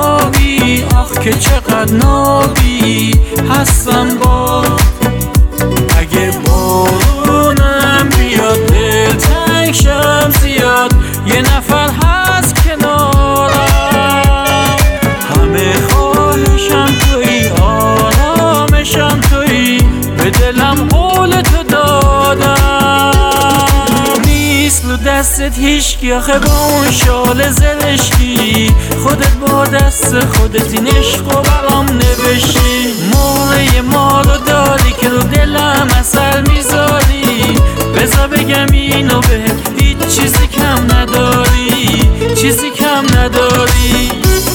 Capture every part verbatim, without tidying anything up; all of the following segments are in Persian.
آبی، آخ که چقدر نابی هستم با. اگه بارونم بیاد دلتنگ شم زیاد، یه نفر هست کنارم. همه خواهشم تویی، آرامشم تویی، به دلم قول تو دادم. نیست رو دستت هیچکی آخه با اون شال زرشکی، خودت با دست خودت این عشق و برام نوشتی. مهره ما رو داری که رو دلم اثر میذاری، بذار بگم اینو بهت، هیچ چیزی کم نداری، چیزی کم نداری.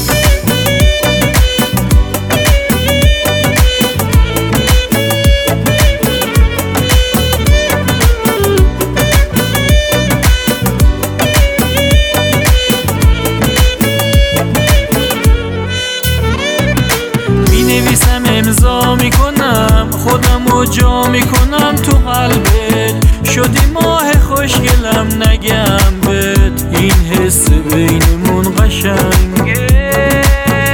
نویسم امضا میکنم، خودم رو جا میکنم تو قلبت. شدی ماه خوشگلم نگم بهت، این حس بینمون قشنگه.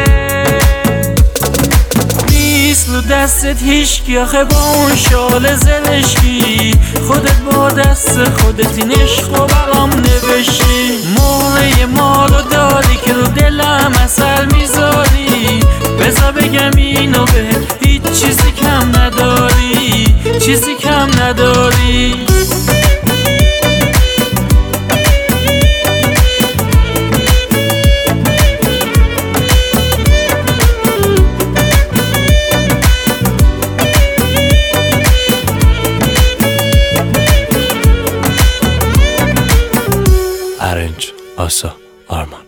نیست رو دستت هیچکی آخه با اون شال زرشکی، خودت با دست خودت این عشق و برام نوشتی. مهره ما رو داری که رو دلم اثر میذاری، بذار بگم اینو بهت، هیچ چیزی کم نداری، چیزی کم نداری. Arrange, Asa, Arman.